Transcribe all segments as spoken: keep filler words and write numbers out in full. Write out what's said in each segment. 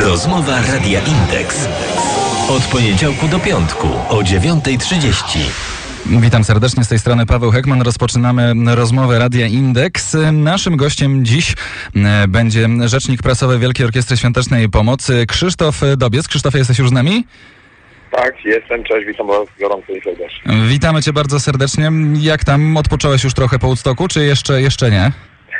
Rozmowa Radia Indeks. Od poniedziałku do piątku o dziewiąta trzydzieści. Witam serdecznie, z tej strony Paweł Hekman. Rozpoczynamy rozmowę Radia Indeks. Naszym gościem dziś będzie rzecznik prasowy Wielkiej Orkiestry Świątecznej Pomocy Krzysztof Dobiec. Krzysztofie, jesteś już z nami? Tak, jestem. Cześć, witam Was gorąco i serdecznie. Witamy Cię bardzo serdecznie. Jak tam? Odpocząłeś już trochę po Woodstocku, czy jeszcze, jeszcze nie?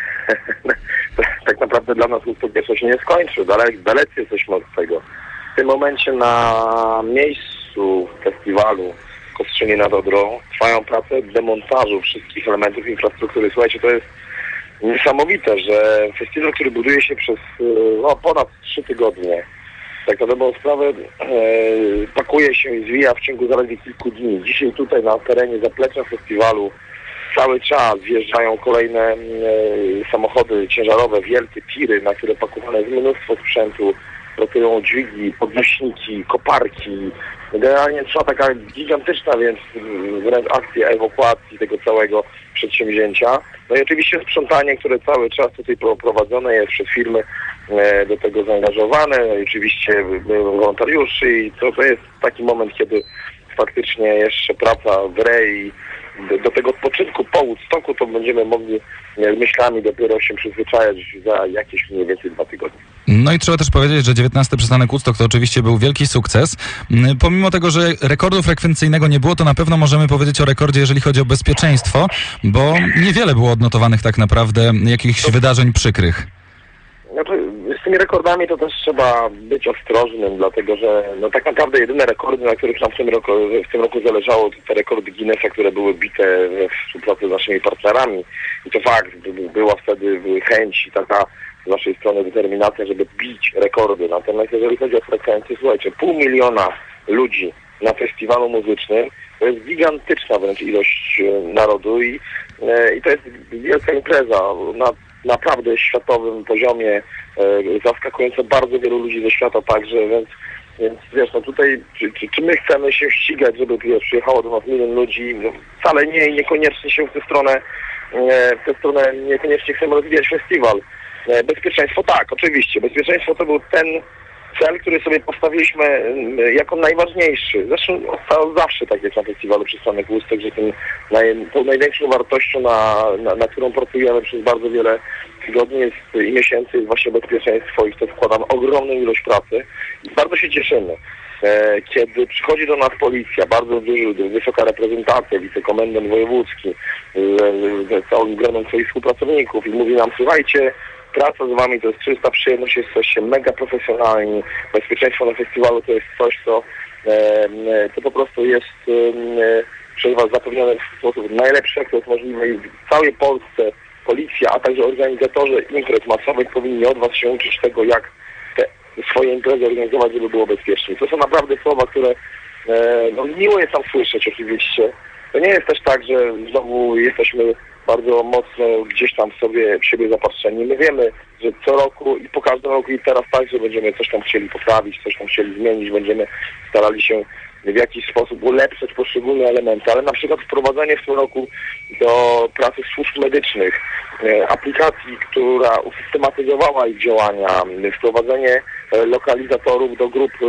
Tak naprawdę dla nas Woodstock jeszcze się nie skończył. Dalej, dalecy jesteśmy od tego. W tym momencie na miejscu festiwalu w Kostrzynie nad Odrą trwają prace demontażu wszystkich elementów infrastruktury. Słuchajcie, to jest niesamowite, że festiwal, który buduje się przez no, ponad trzy tygodnie, tak na dobrą sprawę e, pakuje się i zwija w ciągu zaledwie kilku dni. Dzisiaj tutaj na terenie zaplecza festiwalu cały czas wjeżdżają kolejne e, samochody ciężarowe, wielkie tiry, na które pakowane jest mnóstwo sprzętu, pracują dźwigi, podnośniki, koparki. Generalnie trwa taka gigantyczna więc wręcz akcja ewakuacji tego całego przedsięwzięcia. No i oczywiście sprzątanie, które cały czas tutaj prowadzone jest przez firmy e, do tego zaangażowane, no i oczywiście wolontariuszy i to, to jest taki moment, kiedy faktycznie jeszcze praca w rej do, do tego odpoczynku po Woodstocku to będziemy mogli myślami dopiero się przyzwyczajać za jakieś mniej więcej dwa tygodnie. No i trzeba też powiedzieć, że dziewiętnasty przystanek Woodstock to oczywiście był wielki sukces. Pomimo tego, że rekordu frekwencyjnego nie było, to na pewno możemy powiedzieć o rekordzie, jeżeli chodzi o bezpieczeństwo, bo niewiele było odnotowanych tak naprawdę jakichś to... wydarzeń przykrych. Znaczy, z tymi rekordami to też trzeba być ostrożnym, dlatego że no tak naprawdę jedyne rekordy, na których nam w tym roku, w tym roku zależało, to te rekordy Guinnessa, które były bite we współpracy z naszymi partnerami. I to fakt, była wtedy chęć i taka z naszej strony determinacja, żeby bić rekordy. Natomiast jeżeli chodzi o frekwencję, słuchajcie, pół miliona ludzi na festiwalu muzycznym, to jest gigantyczna wręcz ilość narodu i, i to jest wielka impreza na naprawdę światowym poziomie, e, zaskakująco bardzo wielu ludzi ze świata także, więc, więc wiesz, no tutaj czy, czy, czy my chcemy się ścigać, żeby wiesz, przyjechało do nas milion ludzi, no, wcale nie i niekoniecznie się w tę stronę, e, w tę stronę niekoniecznie chcemy rozwijać festiwal. E, bezpieczeństwo tak, oczywiście, bezpieczeństwo to był ten cel, który sobie postawiliśmy jako najważniejszy. Zresztą zawsze tak jest na festiwalu Przystanek Woodstock, że tym naj, tą największą wartością, na, na, na którą pracujemy przez bardzo wiele tygodni jest, i miesięcy jest właśnie bezpieczeństwo i w to wkładamy ogromną ilość pracy i bardzo się cieszymy. E, kiedy przychodzi do nas policja, bardzo duży, wysoka reprezentacja, wicekomendant wojewódzki z, z całym gronem swoich współpracowników i mówi nam, słuchajcie, praca z wami to jest czysta przyjemność, jesteście mega profesjonalni. Bezpieczeństwo na festiwalu to jest coś, co e, to po prostu jest e, przez was zapewnione w sposób najlepszy, jak to jest możliwe. I w całej Polsce policja, a także organizatorzy imprez masowych powinni od was się uczyć tego, jak te swoje imprezy organizować, żeby było bezpiecznie. To są naprawdę słowa, które e, no, miło jest tam słyszeć oczywiście. To nie jest też tak, że znowu jesteśmy bardzo mocno gdzieś tam sobie w siebie zapatrzeni. My wiemy, że co roku i po każdym roku i teraz także będziemy coś tam chcieli poprawić, coś tam chcieli zmienić, będziemy starali się w jakiś sposób ulepszać poszczególne elementy, ale na przykład wprowadzenie w tym roku do pracy służb medycznych, e, aplikacji, która usystematyzowała ich działania, wprowadzenie e, lokalizatorów do grup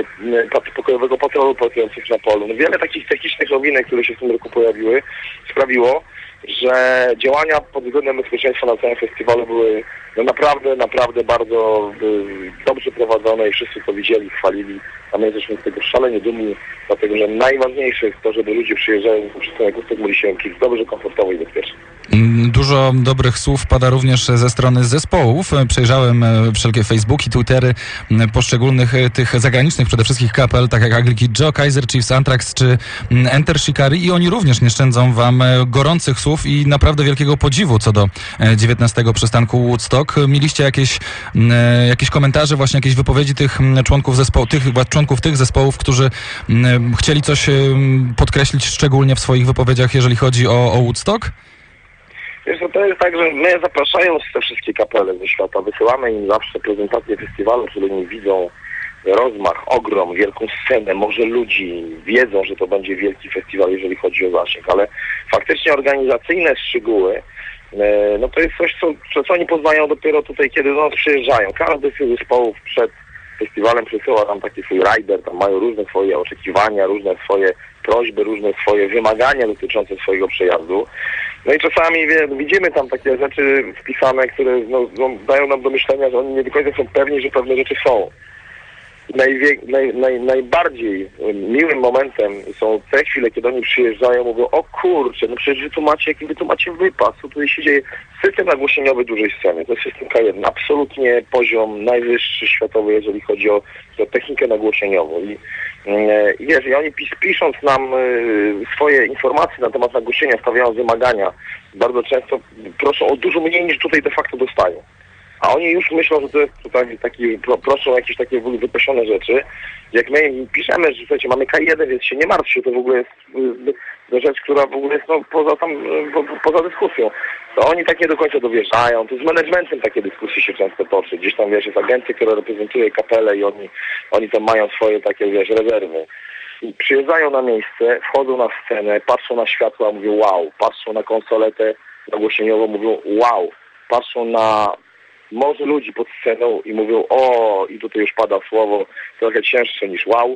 e, pokojowego patrolu pracujących na polu. No, wiele takich technicznych nowinek, które się w tym roku pojawiły, sprawiło, że działania pod względem bezpieczeństwa na całym festiwalu były no naprawdę, naprawdę bardzo y, dobrze prowadzone i wszyscy to widzieli, chwalili, a my jesteśmy z tego szalenie dumni, dlatego że najważniejsze jest to, żeby ludzie przyjeżdżając do Przystanek Woodstock mogli się czuć dobrze, komfortowo i bezpiecznie. Dużo dobrych słów pada również ze strony zespołów. Przejrzałem wszelkie Facebooki, Twittery poszczególnych tych zagranicznych przede wszystkim kapel, tak jak Ugly Kid Joe, Kaiser Chiefs, Anthrax czy Enter Shikari i oni również nie szczędzą wam gorących słów i naprawdę wielkiego podziwu co do dziewiętnastego przystanku Woodstock. Mieliście jakieś, jakieś komentarze, właśnie jakieś wypowiedzi tych członków zespołu, tych członków tych zespołów, którzy chcieli coś podkreślić szczególnie w swoich wypowiedziach, jeżeli chodzi o, o Woodstock? Wiesz, to jest tak, że my zapraszając te wszystkie kapele ze świata, wysyłamy im zawsze prezentację festiwalu, w której widzą rozmach, ogrom, wielką scenę, może ludzi wiedzą, że to będzie wielki festiwal, jeżeli chodzi o zasięg, ale faktycznie organizacyjne szczegóły, no to jest coś, co, co oni poznają dopiero tutaj, kiedy do nas przyjeżdżają. Każdy z tych zespołów przed festiwalem przesyła tam taki swój rider, tam mają różne swoje oczekiwania, różne swoje prośby, różne swoje wymagania dotyczące swojego przejazdu. No i czasami wie, widzimy tam takie rzeczy wpisane, które no, no, dają nam do myślenia, że oni nie do końca są pewni, że pewne rzeczy są. Najwie, naj, naj, najbardziej miłym momentem są te chwile, kiedy oni przyjeżdżają, mówią, o kurczę, no przecież wy tu macie, jaki wy tu macie wypas, co tutaj się dzieje. System nagłośnieniowy dużej sceny, to jest system K jeden, absolutnie poziom najwyższy światowy, jeżeli chodzi o, o technikę nagłośnieniową. I, i wiesz, i oni pis, pisząc nam swoje informacje na temat nagłośnienia, stawiają wymagania, bardzo często proszą o dużo mniej niż tutaj de facto dostają. A oni już myślą, że to jest tutaj taki, proszą jakieś takie wypasione rzeczy. Jak my im piszemy, że słuchajcie, mamy K jeden, więc się nie martwcie, to w ogóle jest y, rzecz, która w ogóle jest no, poza tam, po, poza dyskusją. To oni tak nie do końca dowierzają. To z managementem takie dyskusje się często toczy. Gdzieś tam, wiesz, jest agencja, która reprezentuje kapelę i oni, oni tam mają swoje takie, wiesz, rezerwy. I przyjeżdżają na miejsce, wchodzą na scenę, patrzą na światła, mówią wow, patrzą na konsoletę nagłośnieniową, mówią wow, patrzą na morze ludzi pod sceną i mówią, o, i tutaj już pada słowo trochę cięższe niż wow.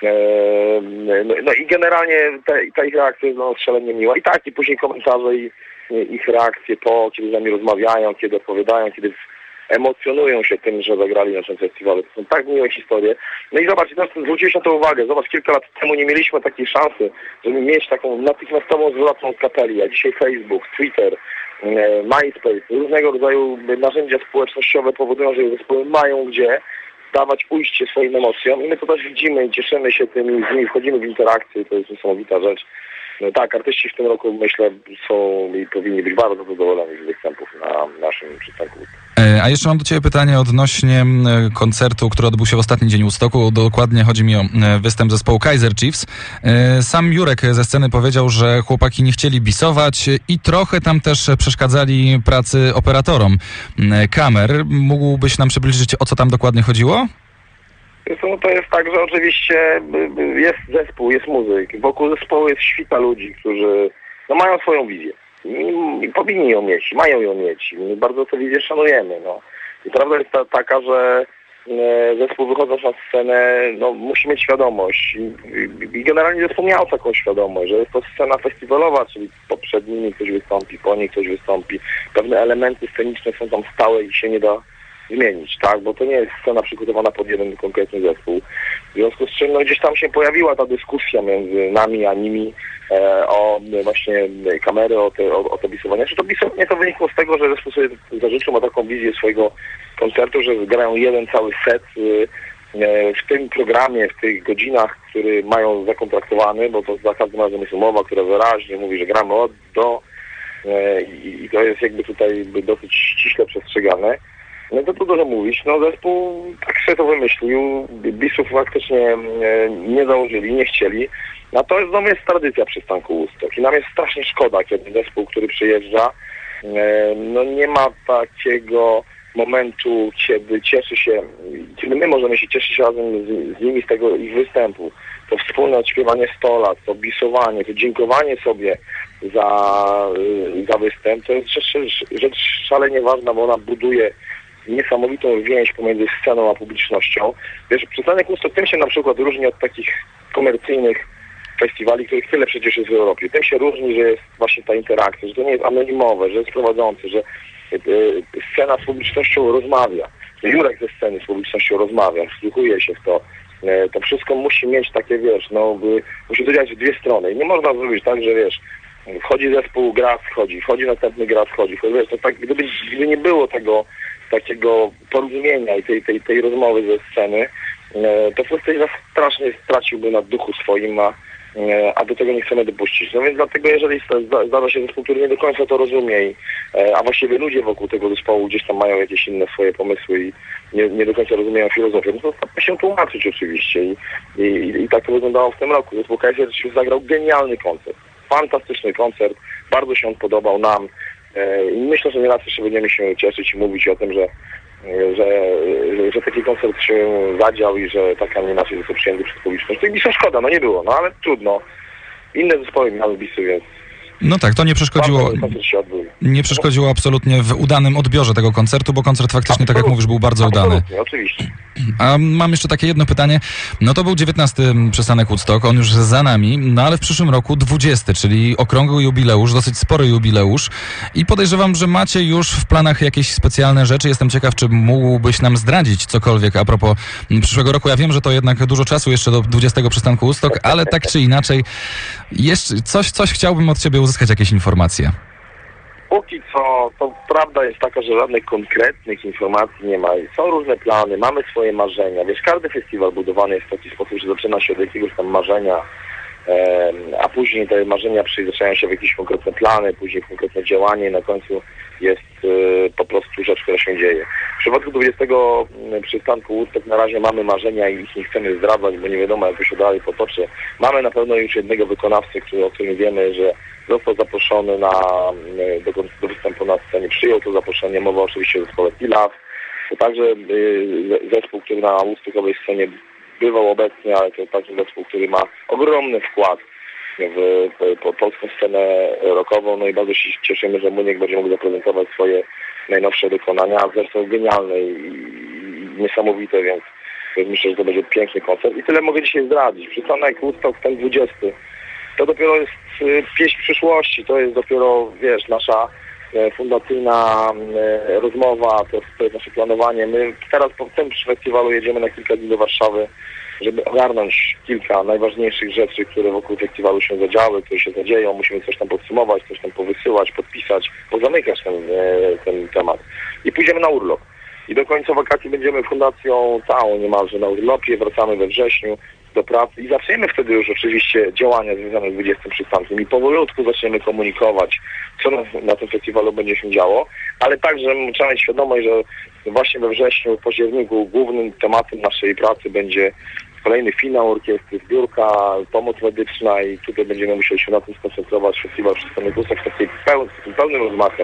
Eee, no, no i generalnie te, ta ich reakcja jest no, szalenie miła. I tak, i później komentarze i, i ich reakcje po, kiedy z nami rozmawiają, kiedy odpowiadają, kiedy emocjonują się tym, że zagrali na tym festiwalu. To są tak miłe historie. No i zobacz, zwróciłeś na to uwagę, zobacz, kilka lat temu nie mieliśmy takiej szansy, żeby mieć taką natychmiastową zwrotną z kapeli, a dzisiaj Facebook, Twitter, MySpace, różnego rodzaju narzędzia społecznościowe powodują, że zespoły mają gdzie dawać ujście swoim emocjom i my to też widzimy i cieszymy się tym i z nimi wchodzimy w interakcję, to jest niesamowita rzecz. No tak, artyści w tym roku, myślę, są i powinni być bardzo zadowoleni z występów na naszym przystanku. A jeszcze mam do Ciebie pytanie odnośnie koncertu, który odbył się w ostatni dzień Woodstocku. Dokładnie chodzi mi o występ zespołu Kaiser Chiefs. Sam Jurek ze sceny powiedział, że chłopaki nie chcieli bisować i trochę tam też przeszkadzali pracy operatorom kamer. Mógłbyś nam przybliżyć, o co tam dokładnie chodziło? No to jest tak, że oczywiście jest zespół, jest muzyk. Wokół zespołu jest świta ludzi, którzy no, mają swoją wizję. I, i powinni ją mieć, mają ją mieć. My bardzo tę wizję szanujemy. No. I prawda jest ta, taka, że e, zespół wychodząc na scenę no, musi mieć świadomość. I, i, I generalnie zespół miał taką świadomość, że jest to scena festiwalowa, czyli przed nimi ktoś wystąpi, po niej ktoś wystąpi. Pewne elementy sceniczne są tam stałe i się nie da zmienić, tak? Bo to nie jest scena przygotowana pod jeden konkretny zespół. W związku z czym no, gdzieś tam się pojawiła ta dyskusja między nami a nimi e, o właśnie kamery, o te, o, o te bisowania. Czy to bisowanie to wynikło z tego, że zespół sobie zażyczył, ma taką wizję swojego koncertu, że grają jeden cały set e, w tym programie, w tych godzinach, które mają zakontraktowany, bo to za każdym razem jest umowa, która wyraźnie mówi, że gramy od do e, i, i to jest jakby tutaj dosyć ściśle przestrzegane. No to dużo mówić. No zespół tak sobie to wymyślił. Bisów faktycznie nie założyli, nie chcieli. No to znowu jest tradycja przystanku Woodstock. I nam jest strasznie szkoda, kiedy zespół, który przyjeżdża, no nie ma takiego momentu, kiedy cieszy się, kiedy my możemy się cieszyć razem z, z nimi z tego ich występu. To wspólne odśpiewanie sto lat, to bisowanie, to dziękowanie sobie za, za występ. To jest rzecz, rzecz szalenie ważna, bo ona buduje niesamowitą więź pomiędzy sceną a publicznością. Wiesz, przystanek Woodstock tym się na przykład różni od takich komercyjnych festiwali, których tyle przecież jest w Europie. Tym się różni, że jest właśnie ta interakcja, że to nie jest anonimowe, że jest prowadzący, że y, scena z publicznością rozmawia. Jurek ze sceny z publicznością rozmawia, wsłuchuje się w to. Y, to wszystko musi mieć takie, wiesz, no, y, musi to działać w dwie strony. I nie można zrobić tak, że wiesz, wchodzi zespół, gra, schodzi, wchodzi następny, gra, schodzi. Wiesz, to tak, gdyby, gdyby nie było tego takiego porozumienia i tej, tej, tej rozmowy ze sceny, to festiwal strasznie straciłby na duchu swoim, a, a do tego nie chcemy dopuścić. No więc dlatego, jeżeli zdarza się zespół, który nie do końca to rozumie, i, a właściwie ludzie wokół tego zespołu gdzieś tam mają jakieś inne swoje pomysły i nie, nie do końca rozumieją filozofię, no to staramy się tłumaczyć oczywiście i, i, i tak to wyglądało w tym roku. Zespół Kaiser Chiefs zagrał genialny koncert, fantastyczny koncert, bardzo się on podobał nam. I myślę, że nieraz jeszcze będziemy się cieszyć i mówić o tym, że, że, że, że taki koncert się zadział i że tak, a nie inaczej został przyjęty przez publiczność. To i bisów szkoda, no nie było, no ale trudno. Inne zespoły miały bisy, więc No tak, to nie przeszkodziło, koncert się odbył. nie przeszkodziło absolutnie w udanym odbiorze tego koncertu, bo koncert faktycznie, tak jak mówisz, był bardzo udany. Absolutnie, oczywiście. A mam jeszcze takie jedno pytanie. No to był dziewiętnasty przystanek Woodstock, on już za nami, no ale w przyszłym roku dwudziesty, czyli okrągły jubileusz, dosyć spory jubileusz i podejrzewam, że macie już w planach jakieś specjalne rzeczy. Jestem ciekaw, czy mógłbyś nam zdradzić cokolwiek a propos przyszłego roku. Ja wiem, że to jednak dużo czasu jeszcze do dwudziestego przystanku Woodstock, ale tak czy inaczej, jeszcze coś, coś chciałbym od ciebie uzyskać, jakieś informacje. Póki co, to prawda jest taka, że żadnych konkretnych informacji nie ma. Są różne plany, mamy swoje marzenia. Wiesz, każdy festiwal budowany jest w taki sposób, że zaczyna się od jakiegoś tam marzenia, e, a później te marzenia przekształcają się w jakieś konkretne plany, później w konkretne działanie i na końcu jest e, po prostu rzecz, która się dzieje. W przypadku dwudziestego przystanku Woodstock na razie mamy marzenia i ich nie chcemy zdradzać, bo nie wiadomo, jak to się dalej potoczy. Mamy na pewno już jednego wykonawcę, który, o którym wiemy, że został zaproszony na, do, do występu na scenie, przyjął to zaproszenie, mowa oczywiście o zespole Pilaf. To także y, zespół, który na Woodstockowej scenie bywał obecny, ale to także zespół, który ma ogromny wkład w, w, w polską scenę rockową. No i bardzo się cieszymy, że Muniek będzie mógł zaprezentować swoje najnowsze wykonania, zresztą genialne i, i niesamowite, więc, więc myślę, że to będzie piękny koncert. I tyle mogę dzisiaj zdradzić. Przystanek Woodstock ten dwudziesty. To dopiero jest pieśń przyszłości, to jest dopiero, wiesz, nasza fundacyjna rozmowa, to, to jest nasze planowanie. My teraz po tym festiwalu jedziemy na kilka dni do Warszawy, żeby ogarnąć kilka najważniejszych rzeczy, które wokół festiwalu się zadziały, które się zadzieją. Musimy coś tam podsumować, coś tam powysyłać, podpisać, pozamykać ten, ten temat. I pójdziemy na urlop. I do końca wakacji będziemy fundacją całą niemalże na urlopie, wracamy we wrześniu do pracy i zaczniemy wtedy już oczywiście działania związane z dwudziestym przystankiem i powolutku zaczniemy komunikować, co na, na tym festiwalu będzie się działo, ale także trzeba mieć świadomość, że właśnie we wrześniu, w październiku głównym tematem naszej pracy będzie kolejny finał orkiestry, zbiórka, pomoc medyczna i tutaj będziemy musieli się na tym skoncentrować. Festiwal Przystanek Woodstock z takim pełnym, pełnym rozmachem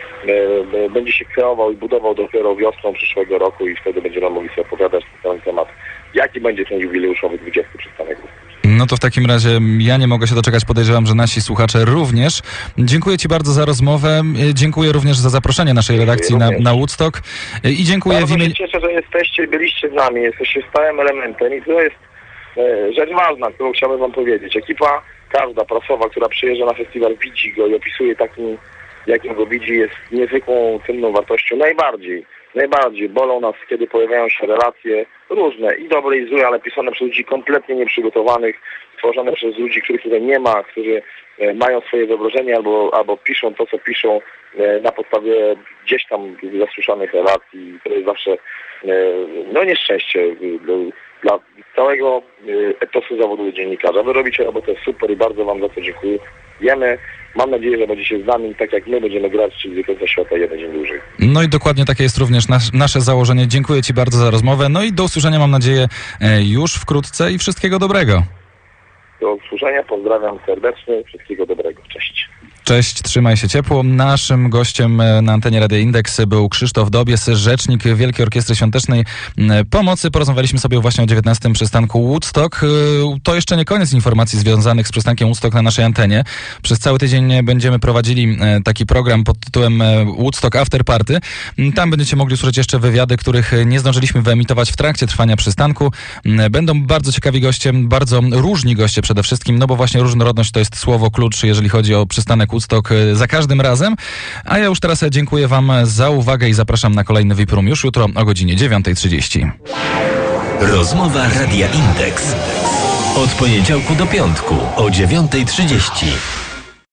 e, będzie się kreował i budował dopiero wiosną przyszłego roku i wtedy będziemy mogli sobie opowiadać na ten temat, jaki będzie ten jubileuszowy dwudziesty przystanek Woodstock. No to w takim razie ja nie mogę się doczekać, podejrzewam, że nasi słuchacze również. Dziękuję Ci bardzo za rozmowę, dziękuję również za zaproszenie naszej redakcji na, na Woodstock i dziękuję bardzo w imieniu... się cieszę, że jesteście, byliście z nami, jesteście stałym elementem i to jest e, rzecz ważna, którą chciałbym Wam powiedzieć. Ekipa, każda prasowa, która przyjeżdża na festiwal, widzi go i opisuje takim, jakim go widzi, jest niezwykłą, cenną wartością. Najbardziej, najbardziej bolą nas, kiedy pojawiają się relacje różne i dobre i złe, ale pisane przez ludzi kompletnie nieprzygotowanych, tworzone przez ludzi, których tutaj nie ma, którzy e, mają swoje wyobrażenie albo, albo piszą to, co piszą e, na podstawie gdzieś tam zasłyszanych relacji. To jest zawsze e, no nieszczęście e, dla całego e, etosu zawodu dziennikarza. Wy robicie robotę super i bardzo Wam za to dziękujemy. Mam nadzieję, że będziecie z nami, tak jak my będziemy grać, czyli do końca świata jeden dzień dłużej. No i dokładnie takie jest również nas, nasze założenie. Dziękuję Ci bardzo za rozmowę. No i do usłyszenia, mam nadzieję, już wkrótce i wszystkiego dobrego. Do usłyszenia, pozdrawiam serdecznie, wszystkiego dobrego. Cześć. Cześć, trzymaj się ciepło. Naszym gościem na antenie Radia Indeks był Krzysztof Dobies, rzecznik Wielkiej Orkiestry Świątecznej Pomocy. Porozmawialiśmy sobie właśnie o dziewiętnastym przystanku Woodstock. To jeszcze nie koniec informacji związanych z przystankiem Woodstock na naszej antenie. Przez cały tydzień będziemy prowadzili taki program pod tytułem Woodstock After Party. Tam będziecie mogli usłyszeć jeszcze wywiady, których nie zdążyliśmy wyemitować w trakcie trwania przystanku. Będą bardzo ciekawi goście, bardzo różni goście przede wszystkim, no bo właśnie różnorodność to jest słowo klucz, jeżeli chodzi o przystanek Woodstock za każdym razem. A ja już teraz dziękuję Wam za uwagę i zapraszam na kolejny V I P Room już jutro o godzinie dziewiątej trzydzieści. Rozmowa Radia Indeks. Od poniedziałku do piątku o dziewiątej trzydzieści.